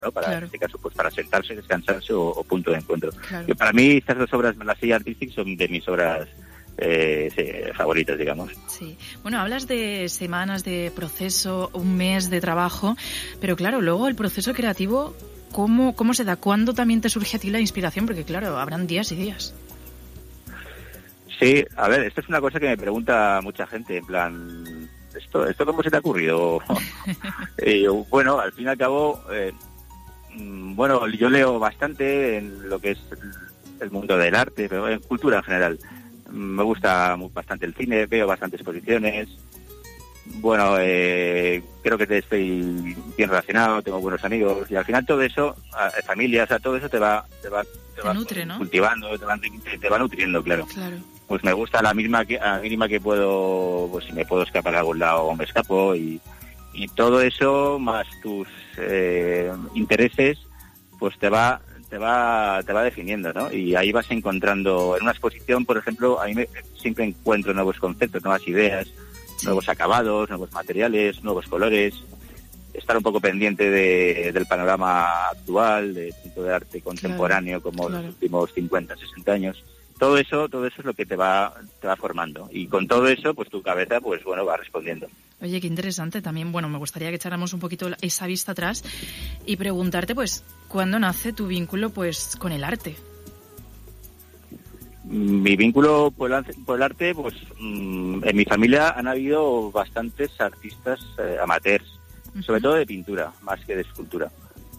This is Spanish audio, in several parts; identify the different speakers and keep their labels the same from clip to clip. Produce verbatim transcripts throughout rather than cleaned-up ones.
Speaker 1: ¿no? Para,
Speaker 2: claro.
Speaker 1: en este caso, pues para sentarse, descansarse o, o punto de encuentro.
Speaker 2: Claro.
Speaker 1: Que para mí estas dos obras, La silla artística, son de mis obras eh, sí, favoritas, digamos.
Speaker 2: Sí. Bueno, hablas de semanas de proceso, un mes de trabajo, pero claro, luego el proceso creativo, ¿cómo, cómo se da? ¿Cuándo también te surge a ti la inspiración? Porque claro, habrán días y días.
Speaker 1: Sí, a ver, esto es una cosa que me pregunta mucha gente, en plan, ¿esto esto cómo se te ha ocurrido? y yo, bueno, al fin y al cabo, eh, bueno, yo leo bastante en lo que es el mundo del arte, pero en cultura en general. Me gusta bastante el cine, veo bastantes exposiciones. Bueno, eh, creo que estoy bien relacionado, tengo buenos amigos y al final todo eso, familia, o sea, todo eso te va, te va, te
Speaker 2: te
Speaker 1: va
Speaker 2: nutre, ¿no?
Speaker 1: cultivando, te va, te, te va nutriendo, claro.
Speaker 2: Claro.
Speaker 1: Pues me gusta la misma que, a la mínima que puedo, pues si me puedo escapar a algún lado, me escapo y, y todo eso más tus eh, intereses, pues te va, te va, te va definiendo, ¿no? Y ahí vas encontrando, en una exposición, por ejemplo, a mí me, siempre encuentro nuevos conceptos, nuevas ideas, sí. nuevos acabados, nuevos materiales, nuevos colores. Estar un poco pendiente de, del panorama actual, del tipo de arte contemporáneo, claro, como claro. los últimos cincuenta, sesenta años. Todo eso, todo eso es lo que te va, te va formando. Y con todo eso, pues tu cabeza, pues bueno, va respondiendo.
Speaker 2: Oye, qué interesante también. Bueno, me gustaría que echáramos un poquito esa vista atrás y preguntarte, pues, ¿cuándo nace tu vínculo, pues, con el arte?
Speaker 1: Mi vínculo por el, por el arte, pues, mmm, en mi familia han habido bastantes artistas eh, amateurs, uh-huh. sobre todo de pintura, más que de escultura.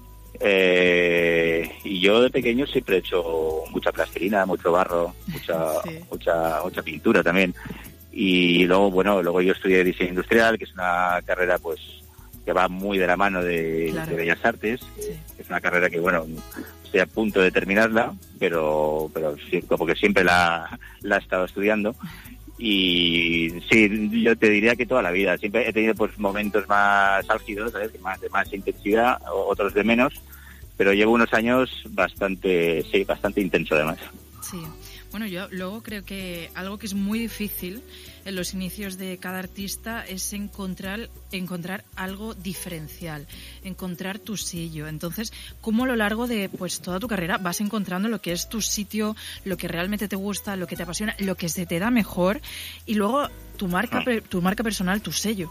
Speaker 1: Eh, y yo de pequeño siempre he hecho mucha plastilina, mucho barro, mucha, sí. mucha, mucha pintura también. Y luego, bueno, luego yo estudié diseño industrial, que es una carrera, pues, que va muy de la mano de, claro. de Bellas Artes. Sí. Es una carrera que, bueno, estoy a punto de terminarla, pero, pero sí, como que siempre la, la he estado estudiando. Y sí, yo te diría que toda la vida. Siempre he tenido pues momentos más álgidos, ¿sabes? Más, de más intensidad, otros de menos, pero llevo unos años bastante, sí, bastante intenso además.
Speaker 2: Sí. Bueno, yo luego creo que algo que es muy difícil en los inicios de cada artista es encontrar encontrar algo diferencial, encontrar tu sello. Entonces, ¿cómo a lo largo de pues toda tu carrera vas encontrando lo que es tu sitio, lo que realmente te gusta, lo que te apasiona, lo que se te da mejor y luego tu marca tu marca personal, tu sello?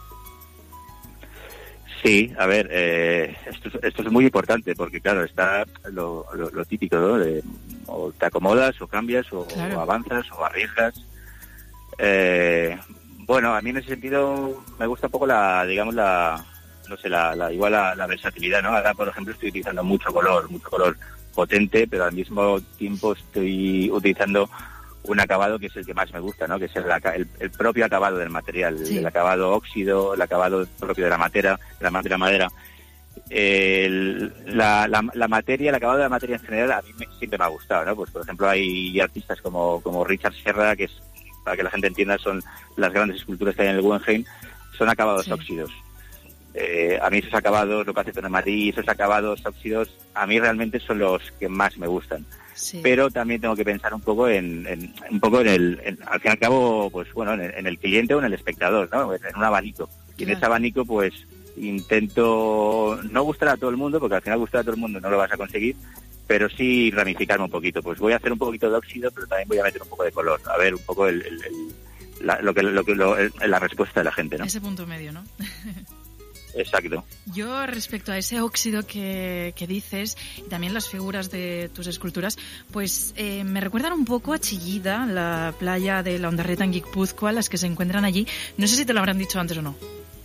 Speaker 1: Sí, a ver, eh, esto, esto es muy importante porque, claro, está lo, lo, lo típico, ¿no? De, o te acomodas, o cambias, o, claro. o avanzas, o arriesgas. Eh, bueno, a mí en ese sentido me gusta un poco la, digamos, la, no sé, la, la igual la, la versatilidad, ¿no? Ahora, por ejemplo, estoy utilizando mucho color, mucho color potente, pero al mismo tiempo estoy utilizando un acabado que es el que más me gusta, ¿no? Que es el, el, el propio acabado del material, sí. el acabado óxido, el acabado propio de la madera, de la, de la madera. El, la, la, la materia, el acabado de la materia en general a mí me, siempre me ha gustado, ¿no? Pues por ejemplo hay artistas como, como Richard Serra, que es, para que la gente entienda, son las grandes esculturas que hay en el Guggenheim, son acabados sí. óxidos. Eh, a mí esos acabados, lo que hace Toné Marí, esos acabados óxidos, a mí realmente son los que más me gustan. Sí. Pero también tengo que pensar un poco en, en un poco en el, en, al fin y al cabo, pues bueno, en el, en el cliente o en el espectador, ¿no? En un abanico. Y claro. en ese abanico, pues intento no gustar a todo el mundo, porque al final gustar a todo el mundo no lo vas a conseguir, pero sí ramificarme un poquito. Pues voy a hacer un poquito de óxido, pero también voy a meter un poco de color, a ver un poco el, el, el, la, lo que, lo que, lo, el, la respuesta de la gente, ¿no?
Speaker 2: Ese punto medio, ¿no?
Speaker 1: Exacto.
Speaker 2: Yo respecto a ese óxido que, que dices y también las figuras de tus esculturas, pues eh, me recuerdan un poco a Chillida, la playa de la Ondarreta en Guipúzcoa, las que se encuentran allí. No sé si te lo habrán dicho antes o no.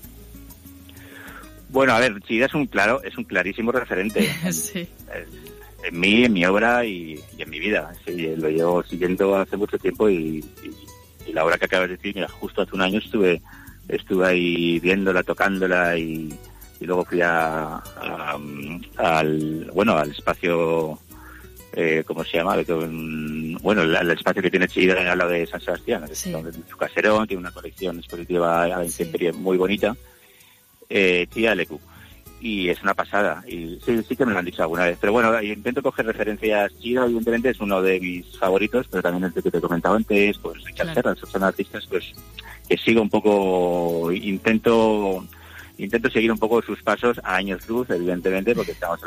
Speaker 1: Bueno, a ver, Chillida es un claro, es un clarísimo referente
Speaker 2: sí.
Speaker 1: en, en mí, en mi obra y, y en mi vida. Sí, lo llevo siguiendo hace mucho tiempo y, y, y la obra que acabas de decir, mira, justo hace un año estuve estuve ahí viéndola, tocándola y, y luego fui a, a, al bueno al espacio eh, ¿cómo se llama? Bueno, el, el espacio que tiene Chillida al lado de San Sebastián, sí. donde su caserón, tiene una colección expositiva a la intemperie sí. muy bonita, eh, Chillida Leku, y es una pasada, y sí, sí que me lo han dicho alguna vez, pero bueno, intento coger referencias. Chillida evidentemente es uno de mis favoritos, pero también el que te he comentado antes, pues Richard Serra, claro. son artistas pues que sigo un poco, intento intento seguir un poco sus pasos a años luz, evidentemente, porque estamos